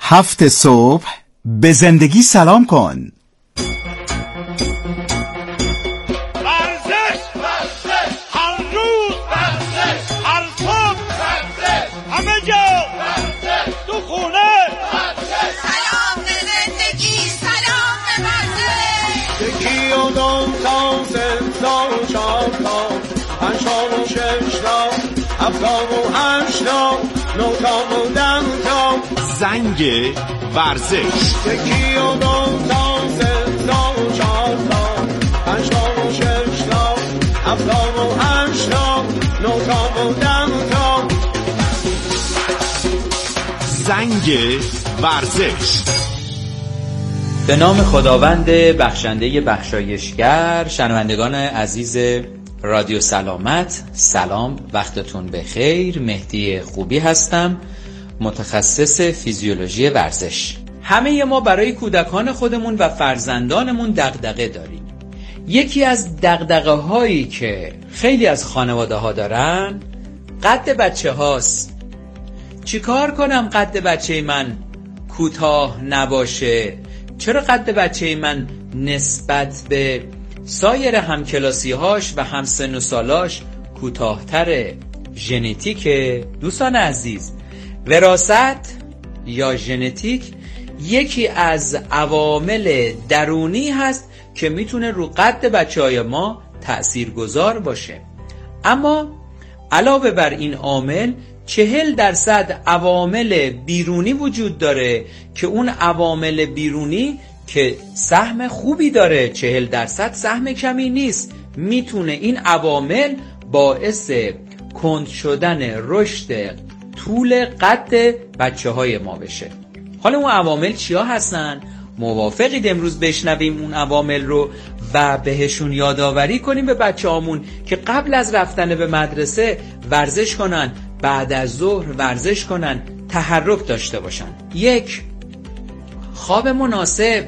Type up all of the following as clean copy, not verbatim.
7 صبح به زندگی سلام کن. زنگ ورزش. زنگ ورزش. به نام خداوند بخشنده بخشایشگر. شنوندگان عزیز رادیو سلامت، سلام، وقتتون بخیر. مهدی خوبی هستم، متخصص فیزیولوژی ورزش. همه ما برای کودکان خودمون و فرزندانمون دغدغه داریم. یکی از دغدغه هایی که خیلی از خانواده ها دارن قد بچه هاست. چیکار کنم قد بچه من کوتاه نباشه؟ چرا قد بچه من نسبت به سایر همکلاسی‌هاش و همسن و سالاش کوتاه‌تره؟ ژنتیک. دوستان عزیز، وراثت یا ژنتیک یکی از عوامل درونی هست که میتونه رو قد بچه‌های ما تأثیرگذار باشه. اما علاوه بر این عامل 40% عوامل بیرونی وجود داره که اون عوامل بیرونی که سهم خوبی داره، 40% سهم کمی نیست. میتونه این عوامل باعث کند شدن رشد طول قد بچه های ما بشه. حالا اون عوامل چیا هستن؟ موافقید امروز بشنویم اون عوامل رو و بهشون یادآوری کنیم به بچه هامون که قبل از رفتن به مدرسه ورزش کنن، بعد از ظهر ورزش کنن، تحرک داشته باشن. 1. خواب مناسب.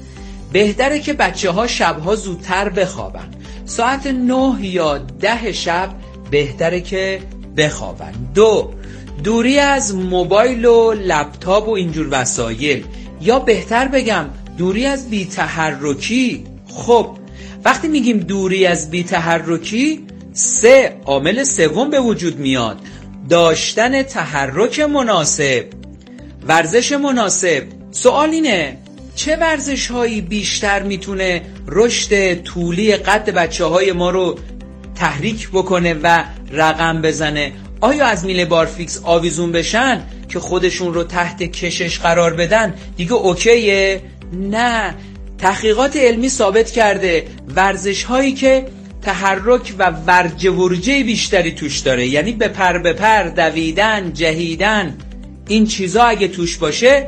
بهتره که بچه ها شبها زودتر بخوابن. ساعت 9 یا 10 شب بهتره که بخوابن. 2. دوری از موبایل و لپتاپ و اینجور وسایل، یا بهتر بگم دوری از بی‌تحرکی. خب وقتی میگیم دوری از بی‌تحرکی، 3 عامل سوم به وجود میاد: داشتن تحرک مناسب، ورزش مناسب. سوال اینه چه ورزش هایی بیشتر میتونه رشد طولی قد بچه های ما رو تحریک بکنه و رقم بزنه؟ آیا از میله بارفیکس آویزون بشن که خودشون رو تحت کشش قرار بدن دیگه اوکیه؟ نه. تحقیقات علمی ثابت کرده ورزش هایی که تحرک و ورجه ورجه بیشتری توش داره، یعنی به پر دویدن، جهیدن، این چیزا اگه توش باشه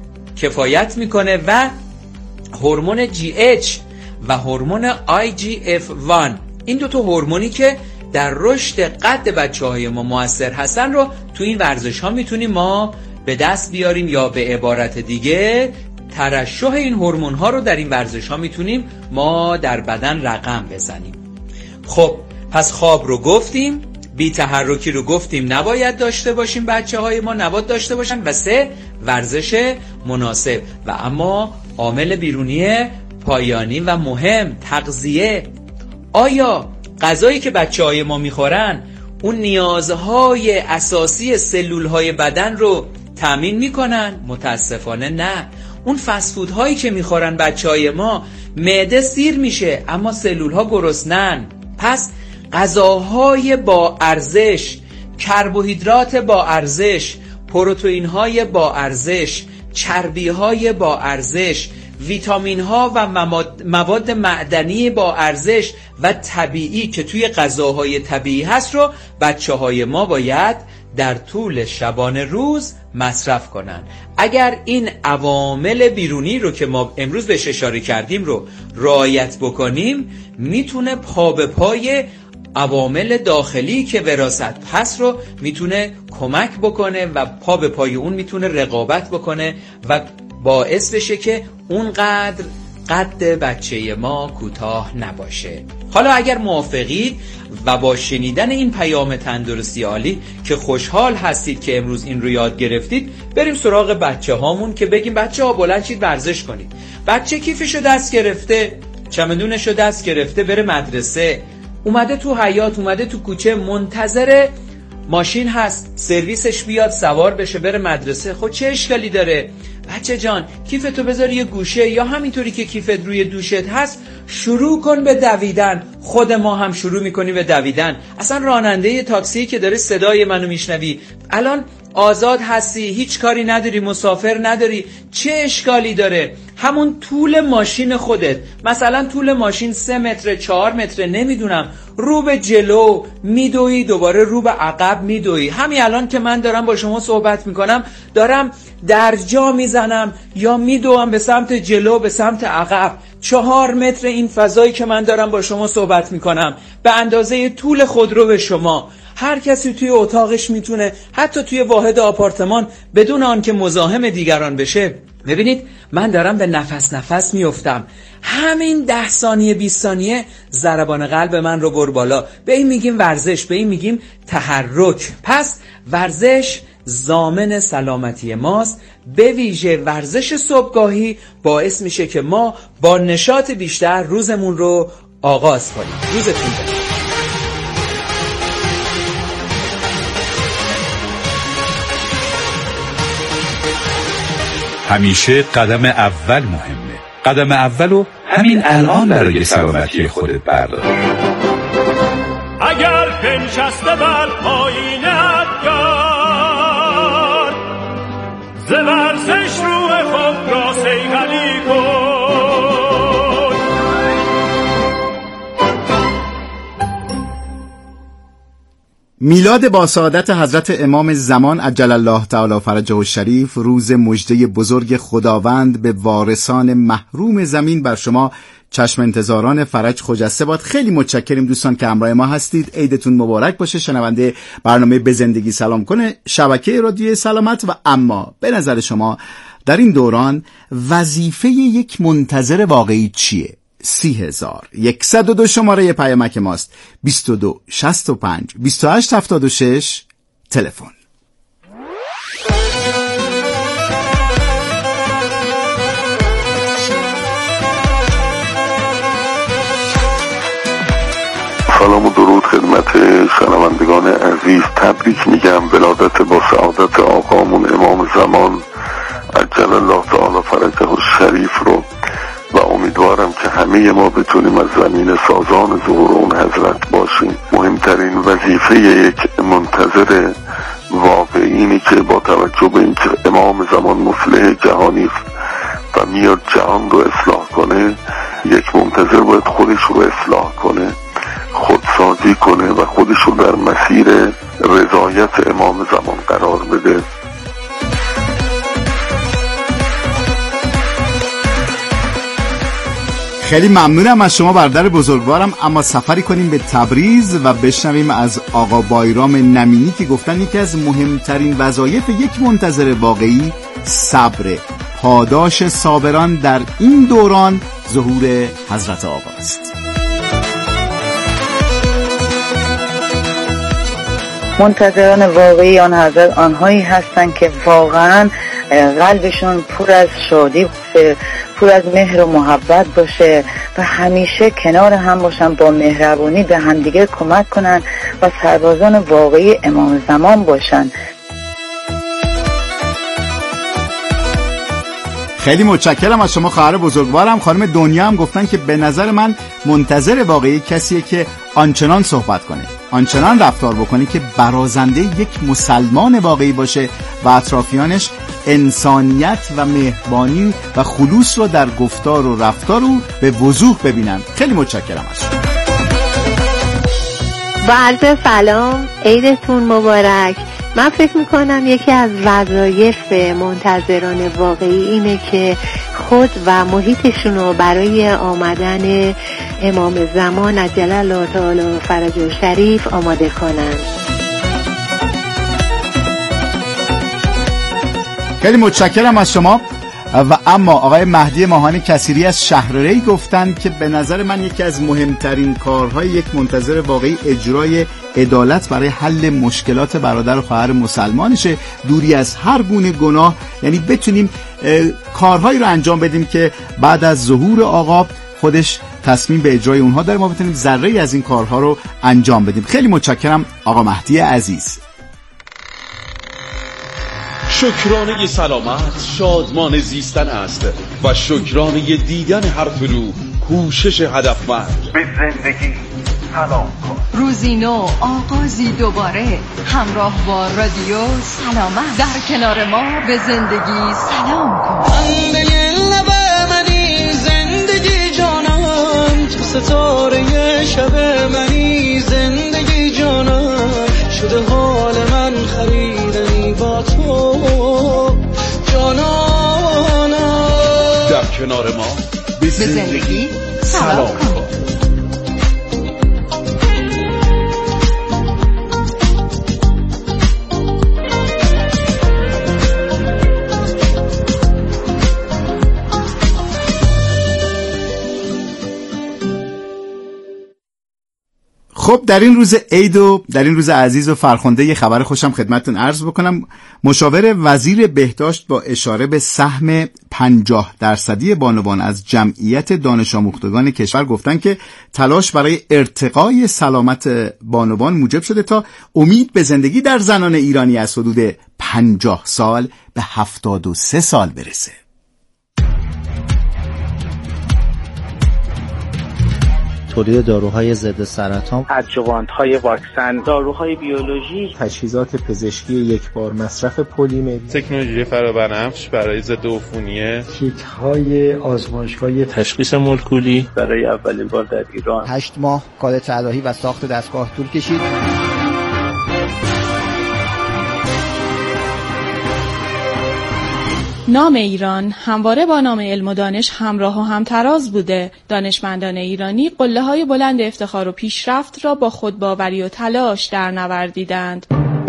کفایت میکنه و هورمون GH و هورمون IGF-1، این 2 تا هورمونی که در رشد قد بچه‌های ما مؤثر هستن رو تو این ورزش ها میتونیم ما به دست بیاریم، یا به عبارت دیگه ترشح این هورمون ها رو در این ورزش ها میتونیم ما در بدن رقم بزنیم. خب پس خواب رو گفتیم، بی تحرکی رو گفتیم نباید داشته باشیم، بچه های ما نباید داشته باشن. و 3 ورزش مناسب. و اما عامل بیرونی پایانی و مهم، تغذیه. آیا غذایی که بچه های ما میخورن اون نیازهای اساسی سلول های بدن رو تامین میکنن؟ متاسفانه نه. اون فست فود هایی که میخورن بچه های ما، معده سیر میشه اما سلول ها گرسنن. پس غذاهای با ارزش، کربوهیدرات با ارزش، پروتئین های با ارزش، چربی های با ارزش، ویتامین ها و مواد معدنی با ارزش و طبیعی که توی غذاهای طبیعی هست رو بچه های ما باید در طول شبانه روز مصرف کنن. اگر این عوامل بیرونی رو که ما امروز بهش اشاره کردیم رو رعایت بکنیم، میتونه پا به پای عوامل داخلی که وراثت هست رو میتونه کمک بکنه و پا به پای اون میتونه رقابت بکنه و باعث بشه که اونقدر قد بچه ما کوتاه نباشه. حالا اگر موافقید و با شنیدن این پیام تندرستی عالی که خوشحال هستید که امروز این رو یاد گرفتید، بریم سراغ بچه هامون که بگیم بچه ها بلند شید ورزش کنید. بچه کیفشو دست گرفته، چمدونشو دست گرفته بره مدرسه، اومده تو حیاط، اومده تو کوچه، منتظر ماشین هست سرویسش بیاد سوار بشه بره مدرسه. خب چه اشکالی داره؟ بچه جان کیفتو بذار یه گوشه یا همینطوری که کیفت روی دوشت هست شروع کن به دویدن. خود ما هم شروع میکنیم به دویدن. اصلا راننده تاکسی که داره صدای منو میشنوی الان آزاد هستی، هیچ کاری نداری، مسافر نداری، چه اشکالی داره؟ همون طول ماشین خودت، مثلا طول ماشین 3 متر 4 متر نمیدونم، رو به جلو میدوی دوباره رو به عقب میدوی. همین الان که من دارم با شما صحبت میکنم دارم درجا میزنم یا میدوم به سمت جلو به سمت عقب. 4 متر این فضایی که من دارم با شما صحبت میکنم به اندازه طول خودرو به شما. هر کسی توی اتاقش میتونه، حتی توی واحد آپارتمان، بدون آن که مزاحم دیگران بشه. ببینید من دارم به نفس میافتم، همین 10 ثانیه 20 ثانیه ضربان قلب من رو بر بالا. به این میگیم ورزش، به این میگیم تحرک. پس ورزش ضامن سلامتی ماست، به ویژه ورزش صبحگاهی باعث میشه که ما با نشاط بیشتر روزمون رو آغاز کنیم. روزتون بخیر. همیشه قدم اول مهمه. قدم اولو همین الان برای سلامتی خودت بردار. اگر بنشسته بر آینه‌ات یار، ز ورزش روح خود را صیقلی کن. میلاد با سعادت حضرت امام زمان عجل الله تعالی فرجه الشریف، روز مژده بزرگ خداوند به وارثان محروم زمین بر شما چشم انتظاران فرج خجسته باد. خیلی متشکریم دوستان که همراه ما هستید. عیدتون مبارک باشه. شنونده برنامه به زندگی سلام کنه، شبکه رادیو سلامت. و اما به نظر شما در این دوران وظیفه یک منتظر واقعی چیه؟ 30,102 شماره پیامک ماست. 22 65 28 76 تلفن. سلام و درود خدمت شنوندگان عزیز. تبریک میگم ولادت با سعادت آقامون امام زمان عجل الله تعالی فرجه الشریف رو، و امیدوارم که همه ما بتونیم از زمین سازان ظهور اون حضرت باشیم. مهمترین وظیفه یک منتظر واقعی اینه که با توجه به اینکه امام زمان مصلح جهانی و میاد جهان رو اصلاح کنه، یک منتظر باید خودش رو اصلاح کنه، خودسازی کنه و خودش رو در مسیر رضایت امام زمان قرار بده. خیلی ممنونم از شما برادر بزرگوارم. اما سفری کنیم به تبریز و بشنویم از آقا بایرام نمینی که گفتن یکی از مهمترین وظایف یک منتظر واقعی صبر، پاداش صابران در این دوران ظهور حضرت آقا است. منتظران واقعی آن حضرت آنهایی هستند که واقعا قلبشون پر از شادی باشه، پر از مهر و محبت باشه و همیشه کنار هم باشن، با مهربانی به همدیگه کمک کنن و سربازان واقعی امام زمان باشن. خیلی متشکرم از شما خواهر بزرگوارم. خانم دنیا هم گفتن که به نظر من منتظر واقعی کسیه که آنچنان صحبت کنه، آنچنان رفتار بکنه که برازنده یک مسلمان واقعی باشه و اطرافیانش انسانیت و مهربانی و خلوص رو در گفتار و رفتار رو به وضوح ببینن. خیلی متشکرم از شما. با عرض سلام، عیدتون مبارک. من فکر میکنم یکی از وظایف منتظران واقعی اینه که خود و محیطشون رو برای آمدن امام زمان عجل الله تعالی فرجه الشریف آماده کنن. خیلی متشکرم از شما. و اما آقای مهدی ماهانی کثیری از شهرری گفتند که به نظر من یکی از مهمترین کارهای یک منتظر واقعی اجرای عدالت برای حل مشکلات برادر و خواهر مسلمانشه، دوری از هر گونه گناه، یعنی بتونیم کارهایی رو انجام بدیم که بعد از ظهور عقاب خودش تصمیم به اجرای اونها داره، ما بتونیم ذره‌ای از این کارها رو انجام بدیم. خیلی متشکرم آقا مهدی عزیز. شکرانه سلامت شادمان زیستن است و شکرانه دیدن هر طلوع کوشش هدفمند. به زندگی سلام کن. روزی نو، آغازی دوباره، همراه با رادیو سلامت، در کنار ما به زندگی سلام کن. خنده لب منی زندگی جانم، تو ستاره شب منی زندگی جانم، شده حال من خریدنی با تو جانانم. در کنار ما به زندگی سلام کن. خب در این روز عید و در این روز عزیز و فرخنده یه خبر خوشم خدمتتون عرض بکنم. مشاور وزیر بهداشت با اشاره به سهم 50% بانوان از جمعیت دانش آموختگان کشور گفتن که تلاش برای ارتقای سلامت بانوان موجب شده تا امید به زندگی در زنان ایرانی از حدود 50 سال به 73 سال برسه. تولید داروهای ضد سرطان، ادجوانت‌های واکسن، داروهای بیولوژیک، تجهیزات پزشکی یکبار مصرف پلیمری، تکنولوژی فرابنفش برای ضد عفونی، کیت‌های آزمایشگاهی تشخیص مولکولی برای اولین بار در ایران. 8 ماه کار طراحی و ساخت دستگاه طول کشید. نام ایران همواره با نام علم و دانش همراه و همتراز بوده. دانشمندان ایرانی قله‌های بلند افتخار و پیشرفت را با خودباوری و تلاش در نوردیدند.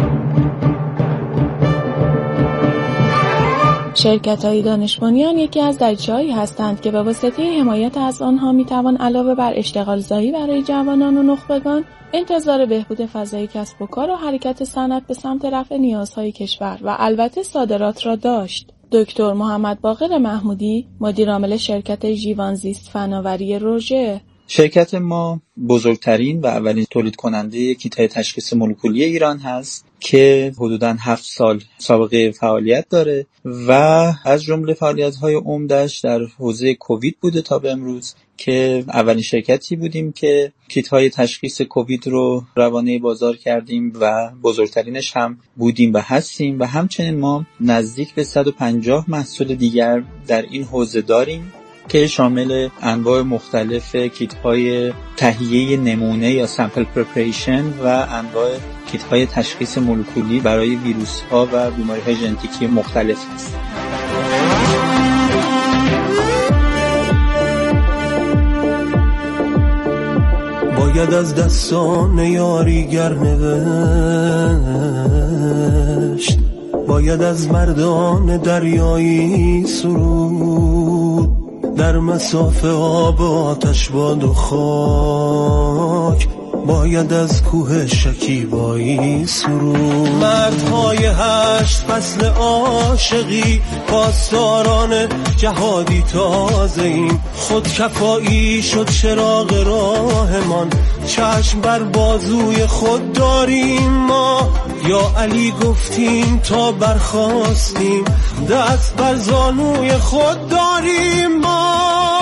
شرکت‌های دانش بنیان یکی از دریچه‌هایی هستند که به واسطه حمایت از آنها می‌توان علاوه بر اشتغالزایی برای جوانان و نخبگان، انتظار بهبود فضای کسب و کار و حرکت صنعت به سمت رفع نیازهای کشور و البته صادرات را داشت. دکتر محمد باقر محمودی، مدیر عامل شرکت ژیوانزیست فناوری روژه: شرکت ما بزرگترین و اولین تولید کننده کیت‌های تشخیص مولکولی ایران هست که حدوداً 7 سال سابقه فعالیت داره و از جمله فعالیت‌های عمده‌اش در حوزه کووید بوده تا به امروز که اولین شرکتی بودیم که کیت‌های تشخیص کووید رو روانه بازار کردیم و بزرگترینش هم بودیم و هستیم و همچنین ما نزدیک به 150 محصول دیگر در این حوزه داریم که شامل انواع مختلف کیت‌های تهیه نمونه یا سامپل پرپریشن و انواع کیت‌های تشخیص مولکولی برای ویروس‌ها و بیماری‌های ژنتیکی مختلف است. باید از دستان یاریگر نوشت، باید از مردان دریایی سرود، در مساف آب و آتش باد و خاک باید از کوه شکیبایی سرود. مردهای 8 فصل عاشقی پاسداران جهادی تازه ایم، خودکفایی شد چراغ راهمان، چشم بر بازوی خود داریم ما، یا علی گفتیم تا برخاستیم، دست بر زانوی خود داریم ما.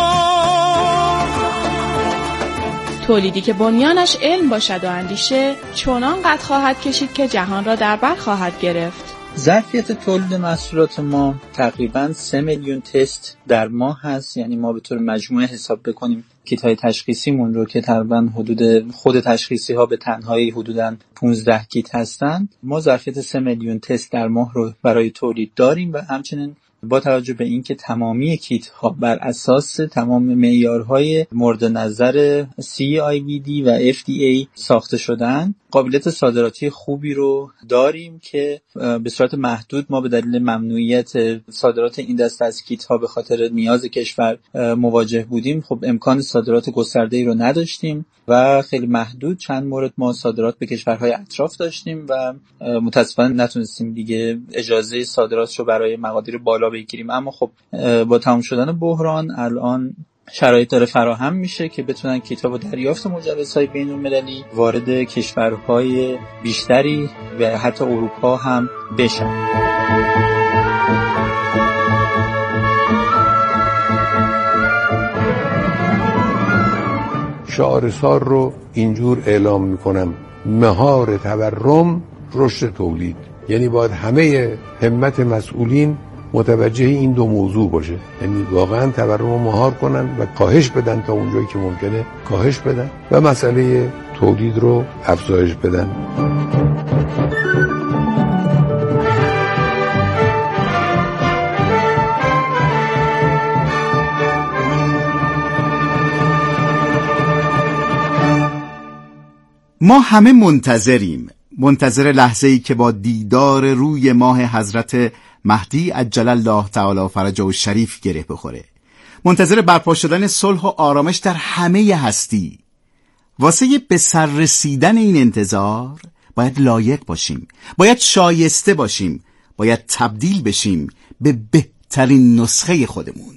تولیدی که بنیانش علم باشد و اندیشه، چنان قد خواهد کشید که جهان را در بر خواهد گرفت. ظرفیت تولید محصولات ما تقریباً 3 میلیون تست در ماه هست، یعنی ما به طور مجموعه حساب بکنیم کیت‌های تشخیصیمون رو که تقریباً حدود خود تشخیصی ها به تنهایی حدوداً 15 کیت هستند، ما ظرفیت 3 میلیون تست در ماه رو برای تولید داریم و همچنین با توجه به اینکه تمامی کیت ها بر اساس تمام معیارهای مورد نظر CIVD و FDA ساخته شدن، قابلیت صادراتی خوبی رو داریم که به صورت محدود ما به دلیل ممنوعیت صادرات این دسته از کیت ها به خاطر نیاز کشور مواجه بودیم. خب امکان صادرات گسترده‌ای رو نداشتیم و خیلی محدود چند مورد ما صادرات به کشورهای اطراف داشتیم و متاسفانه نتونستیم دیگه اجازه صادرات رو برای مقادیر بالا بگیریم. اما خب با تمام شدن بحران الان شرایط داره فراهم میشه که بتونن کتاب و دریافت مجوزهای بین‌المللی وارد کشورهای بیشتری و حتی اروپا هم بشن. شعار سال رو اینجور اعلام میکنم: مهار تورم رشد تولید. یعنی باید همه همت مسئولین متوجه این دو موضوع باشه، یعنی واقعا تورم رو مهار کنن و کاهش بدن تا اونجایی که ممکنه کاهش بدن و مسئله تولید رو افزایش بدن. ما همه منتظر لحظه‌ای که با دیدار روی ماه حضرت مهدی عجل الله تعالی فرجه الشریف گره بخوره. منتظر برپا شدن صلح و آرامش در همه هستی. واسه به سر رسیدن این انتظار باید لایق باشیم، باید شایسته باشیم، باید تبدیل بشیم به بهترین نسخه خودمون.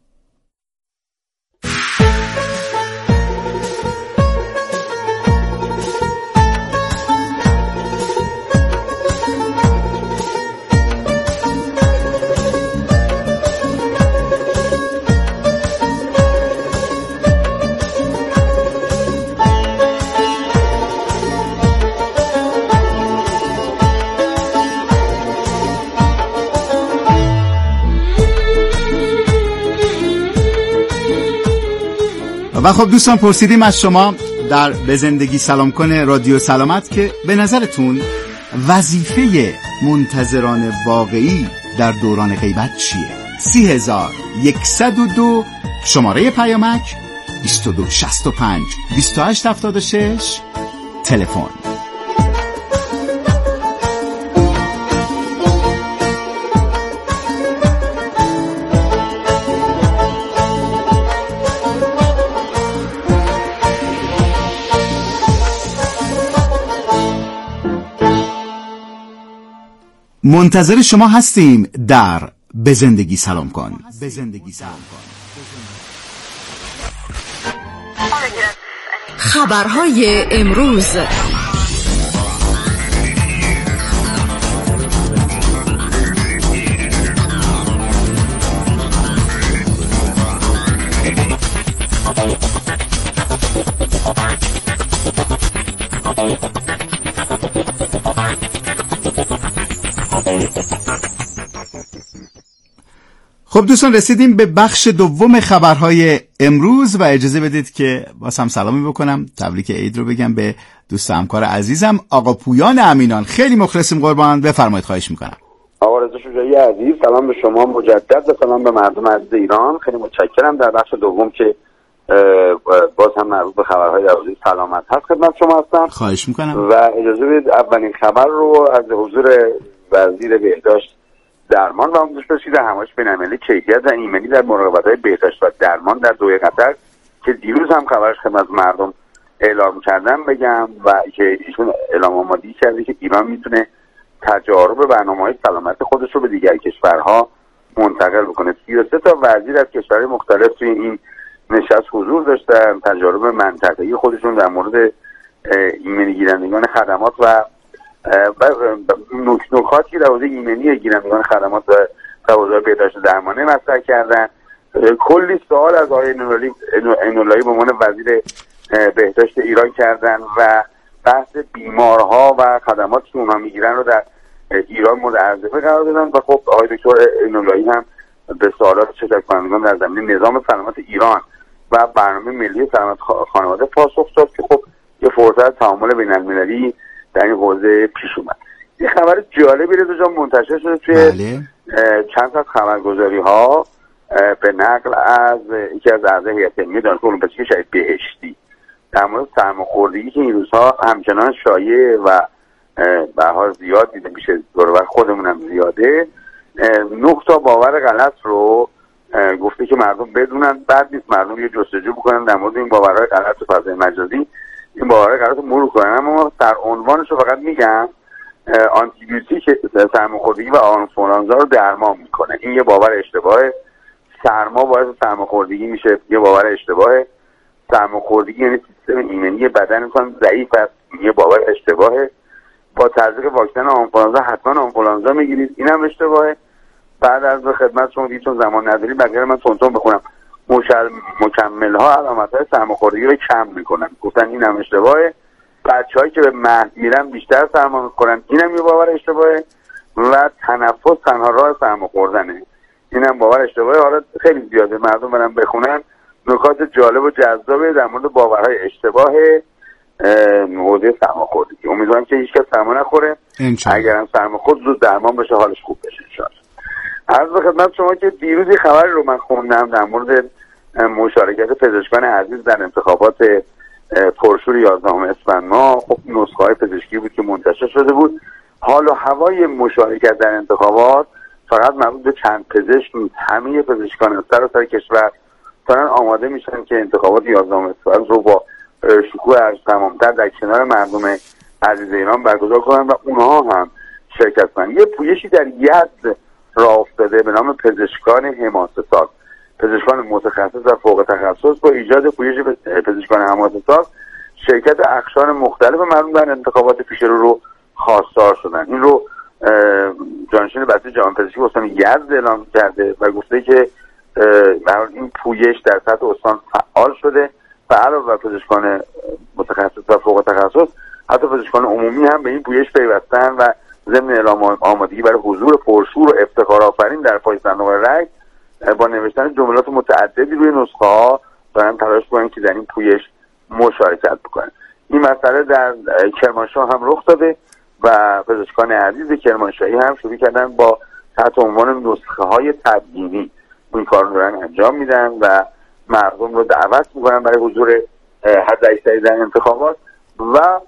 و خب دوستان، پرسیدیم از شما در به زندگی سلام کنه رادیو سلامت که به نظرتون وظیفه منتظران واقعی در دوران غیبت چیه؟ 30102 شماره پیامک 2265 2876 تلفن. منتظر شما هستیم در به زندگی سلام کن. خبرهای امروز. خب دوستان، رسیدیم به بخش دوم خبرهای امروز و اجازه بدید که باز هم سلامی بکنم، تبریک عید رو بگم به دوست همکار عزیزم آقا پویان امینان. خیلی مخلصیم قربان، بفرمایید. خواهش میکنم. آقا رضا شجاعی عزیز، سلام به شما مجدد و سلام به مردم عزیز ایران. خیلی متشکرم. در بخش دوم که باز هم مربوط به خبرهای روزی سلامت هست خدمت شما هستم. خواهش میکنم. و اجازه بدید اولین خبر رو از حضور وزیر بهداشت درمان و آموزش رسید همایش بین‌المللی کیفیت و ایمنی در مراقبت‌های بهداشت و درمان در دوحه قطر که دیروز هم خبرش خدمت مردم اعلام کردم بگم و که ایشون اعلام آمادگی کرده که ایران میتونه تجارب برنامه‌های سلامت خودش رو به دیگر کشورها منتقل بکنه. 33 تا وزیر از کشورهای مختلف توی این نشست حضور داشتن، تجارب منطقه‌ای خودشون در مورد ایمنی گیرندگان خدمات و نکاتی در حوزه ایمنی گیرندگان خدمات و حوزه بهداشت درمانی مطرح کردن. کلی سوال از آقای عین‌اللهی به عنوان وزیر بهداشت ایران کردن و بحث بیمارها و خدماتی که اونها میگیرن رو در ایران مورد عرضه قرار دادن و خب آقای دکتر عین‌اللهی هم به سوالات شرکت کنندگان در زمینه نظام سلامت ایران و برنامه ملی سلامت خانواده پاسخ داد که خب یه فرصت تعامل بین‌المللی در این حوزه پیش اومد. یه خبر جالبی رو منتشر شده توی چند تا خبرگزاری ها به نقل از یکی از اعضای هیئت علمی دانشگاه علوم پزشکی شهید بهشتی در مورد سرماخوردگی که این روزها همچنان شایع و به حال زیاد دیده میشه، دور خودمون هم زیاده، 9 تا باور غلط رو گفته که مردم بدونن، بعد نیست مردم یه جستجو بکنن در مورد این باورهای غلط تو فضای مجازی، این باورهای غلط رو مرور کنن. اما در عنوانش رو فقط میگم آنتی بیوتیک سرماخوردگی و آنفولانزا رو درمان میکنه. این یه باور اشتباهه. سرما باعث سرماخوردگی میشه، یه باور اشتباهه. سرماخوردگی یعنی سیستم ایمنی بدنتون ضعیف است، یه باور اشتباهه. با تزریق واکسن آنفولانزا حتما آنفولانزا میگیرید، اینم اشتباهه. بعد از خدمت شما دیدم زمان نداری بقیه من تونتون بخونم. مکمل‌ها علامت‌های سرماخوردگی رو کم میکنن، گفتن اینم اشتباهه. بچه‌هایی که به مهد میرن بیشتر سرما میخورن، اینم یه باور اشتباهه. و تنفس تنها راه سرما خوردنه، اینم باور اشتباهه. حالا خیلی زیاده، مردم برن بخونن نکات جالب و جذابه در مورد باورهای اشتباه حوزه سرماخوردگی. امیدوارم که هیچ کس سرما نخوره، اگرم سرما خورد زود درمان بشه، حالش خوب بشه ان شاء الله. عرض به خدمت شما که دیروز خبری رو من خوندم در مورد مشارکت پزشکان عزیز در انتخابات پرشور 11 اسفند ماه. خب نسخه‌های پزشکی بود که منتشر شده بود. حال و هوای مشارکت در انتخابات فقط مربوط به چند پزشک نیست، همه پزشکان سراسر کشور دارن آماده میشن که انتخابات 11 اسفند رو با شکوه ارج تمام‌تر در کنار مردم عزیز ایران برگزار کنن و اونها هم شرکت کنن. یه پویشی در یزد راه افتاده به نام پزشکان حماسه‌ساز، پزشکان متخصص و فوق تخصص. با ایجاد پویش پزشکان حماسه‌ساز شرکت اقشار مختلف مردم در انتخابات پیش رو خواستار شدن. این رو جانشین بسته جهان پزشکی استان یزد اعلام کرده و گفته که این پویش در سطح استان فعال شده و علاوه بر پزشکان متخصص و فوق تخصص حتی پزشکان عمومی هم به این پویش پیوستن و ضمن اعلام آمادگی برای حضور پرشور و افتخارآفرین در پای صندوق رای با نوشتن جملات متعددی روی نسخه ها دارن تلاش کنن که در این پویش مشارکت بکنن. این مسئله در کرمانشاه هم رخ داده و پزشکان عزیز کرمانشاهی هم شروع کردن با تحت عنوان نسخه های تبیینی این کار رو دارن انجام میدن و مردم رو دعوت میکنن برای حضور حداکثری در انتخابات. و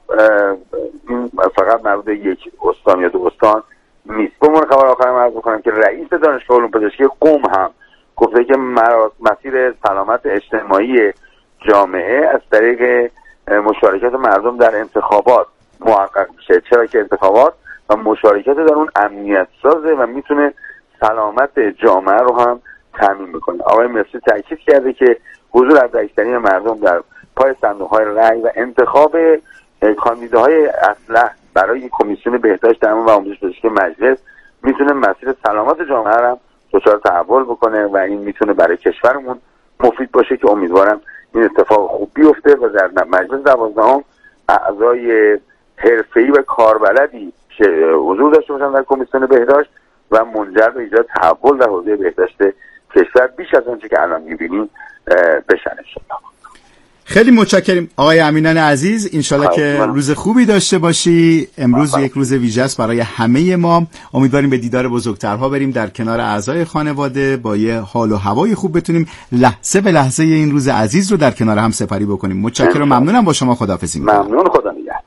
این فقط مربوط به یک استان یا 2 استان نیست. به عنوان خبر آخرم عرض میکنم که رئیس دانشگاه علوم پزشکی قم هم گفته که مسیر سلامت اجتماعی جامعه از طریق مشارکت مردم در انتخابات محقق میشه، چرا که انتخابات و مشارکت در اون امنیت سازه و میتونه سلامت جامعه رو هم تامین میکنه. آقای مصری تاکید کرده که حضور حداکثری مردم در پای صندوق‌های رأی و انتخاب کاندیداهای اصلح برای کمیسیون بهداشت درمان و آموزش پزشکی مجلس میتونه مسیر سلامت جامعه رو دچار تحول بکنه و این میتونه برای کشورمون مفید باشه که امیدوارم این اتفاق خوب بیفته و در مجلس 12 اعضای حرفه‌ای و کاربلدی حضور داشته باشن در کمیسیون بهداشت و منجر به ایجاد تحول در حوزه بهداشت کشور بیش از آنچه که الان می‌بینیم بشن انشاءالله. خیلی متشکریم آقای امینان عزیز، انشالله که روز خوبی داشته باشی. امروز یک روز ویژه است برای همه ما. امیدواریم به دیدار بزرگترها بریم، در کنار اعضای خانواده با یه حال و هوای خوب بتونیم لحظه به لحظه این روز عزیز رو در کنار هم سپری بکنیم. متشکرم، ممنونم، با شما خداحافظی می‌کنم. ممنون، خدا نگهدار.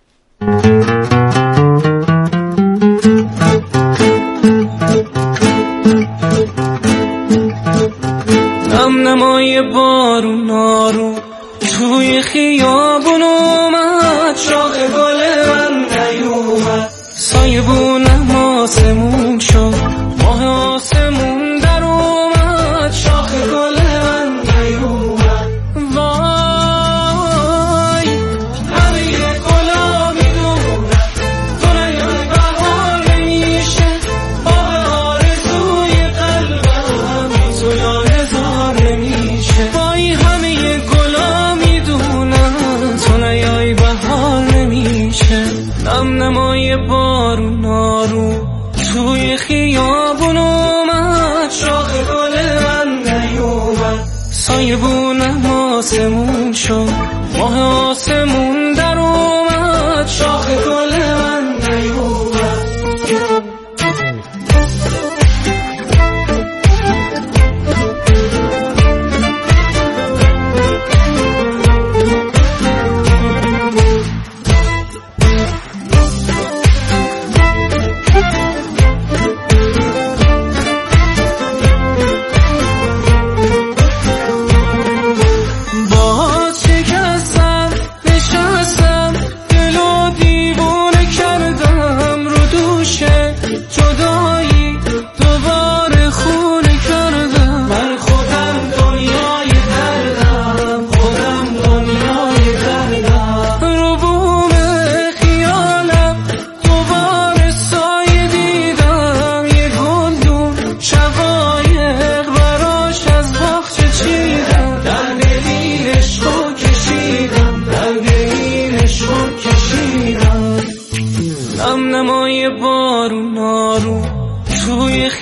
نمای بارون آروم توی خیابون اومد، شاخ گل من نیومد، سایبونم آسمون شد، ماه آسمون در اومد، شاخ گل من نیومد. وای همه گلا میدونم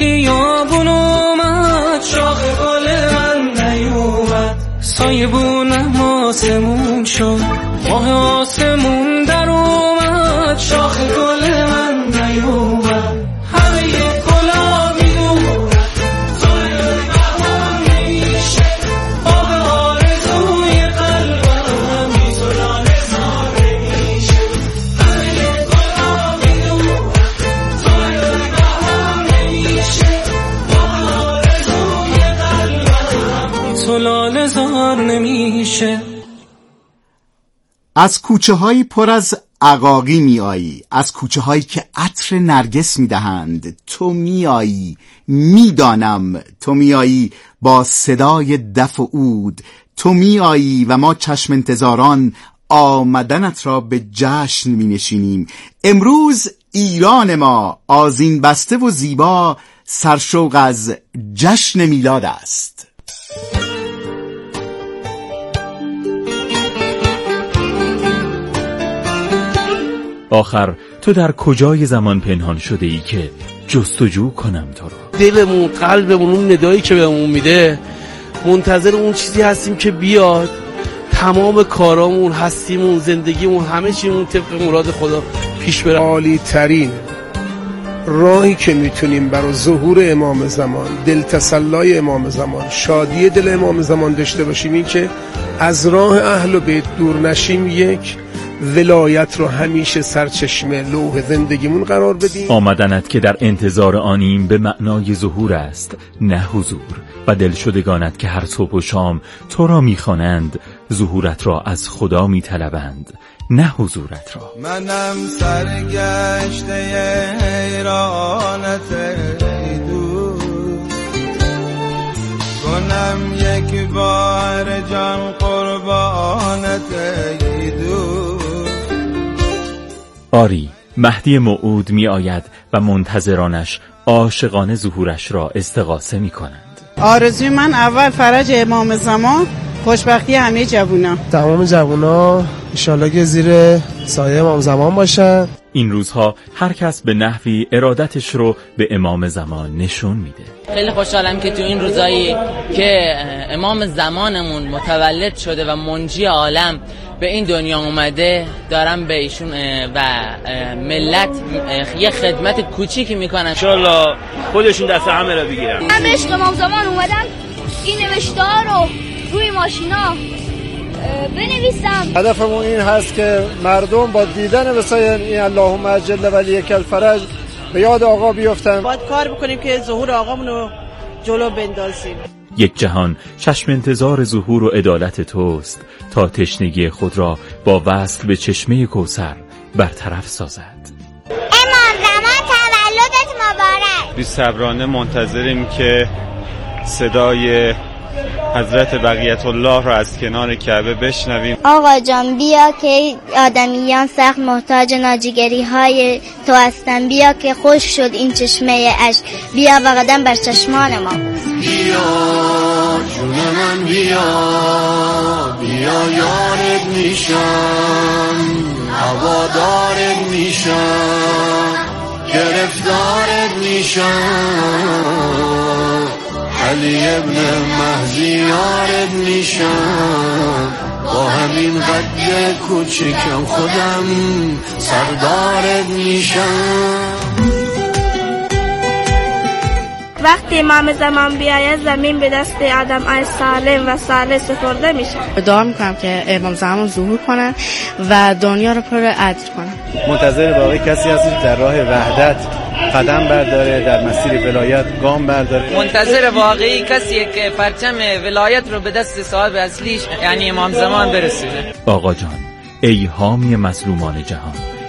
خیابون اومد، شاخ گل من نیومد، سایبونم آسمون شد، ماه آسمون در اومد، شاخ گل من نیومد، همه گلا میدونم توی بهار نمیشه، آب آرزوی قلبم بی تو لاله زار نمیشه، همه گلا میدونم توی بهار نمیشه، آب آرزوی قلبم بی تو لاله زار نمیشه. از کوچه هایی پر از عقاقی می آیی، از کوچه هایی که عطر نرگس می دهند تو می آیی، می دانم تو می آیی با صدای دف و عود، تو می آیی و ما چشم انتظاران آمدنت را به جشن می نشینیم. امروز ایران ما آذین بسته و زیبا سرشوق از جشن میلاد است. آخر تو در کجای زمان پنهان شده ای که جستجو کنم تو رو؟ دلمون، قلبمون، اون ندایی که بهمون میده منتظر اون چیزی هستیم که بیاد، تمام کارامون، هستیمون، زندگیمون، همه چیمون طبق مراد خدا پیش بره. عالی ترین راهی که میتونیم برای ظهور امام زمان، دل تسلای امام زمان، شادی دل امام زمان داشته باشیم این که از راه اهل بیت دور نشیم، یک ولایت رو همیشه سرچشمه لوح زندگیمون قرار بدیم. آمدنت که در انتظار آنیم به معنای ظهور است نه حضور، و دلشدگانت که هر صبح و شام تو را میخوانند ظهورت را از خدا میطلبند نه حضورت را. منم سرگشته حیرانت ای دوست، کنم یک بار جان قربانت ای دوست. آری، مهدی موعود می آید و منتظرانش عاشقانه ظهورش را استغاثه می کنند. آرزوی من اول فرج امام زمان، خوشبختی همه جوونا. تمام جوونا انشالله که زیر سایه امام زمان باشن. این روزها هر کس به نحوی ارادتش رو به امام زمان نشون میده. خیلی خوشحالم که تو این روزایی که امام زمانمون متولد شده و منجی عالم به این دنیا اومده دارم به ایشون و ملت یه خدمت کوچیکی میکنن. انشالله خودشون دست همه را بگیرن. من به عشق امام زمان اومدم این نوشته ها رو روی ماشینا بنویسم. هدفمون این هست که مردم با دیدن وسایل این اللهم اجل ولیک الفرج به یاد آقا بیفتن. باید کار بکنیم که ظهور آقامون رو جلو بندازیم. یک جهان چشم انتظار ظهور و عدالت توست تا تشنگی خود را با وصل به چشمه کوثر برطرف سازد. امام زمان تولدت مبارک. بی صبرانه منتظریم که صدای حضرت بقیت الله را از کنار کعبه بشنویم. آقا جان بیا که آدمیان سخت محتاج ناجیگری های تو هستن، بیا که خوش شد این چشمه اشک، بیا و قدم بر چشمان ما. بیا جون من بیا، بیا یارت میشم، هوادارت میشم، گرفتارت میشم، علی ابن مهدی یارت میشم، با همین قد کوچکم خودم سردارت میشم. وقتی امام زمان بیاید زمین به دست آدم های سالم و صالح سپرده میشه. دعا میکنم که امام زمان ظهور کنن و دنیا رو پر عدل کنن. منتظر واقعی کسی هست در راه وحدت قدم برداره، در مسیر ولایت گام برداره. منتظر واقعی کسیه که پرچم ولایت رو به دست صاحب اصلیش یعنی امام زمان برسونه. آقا جان، ای حامی مظلومان جهان،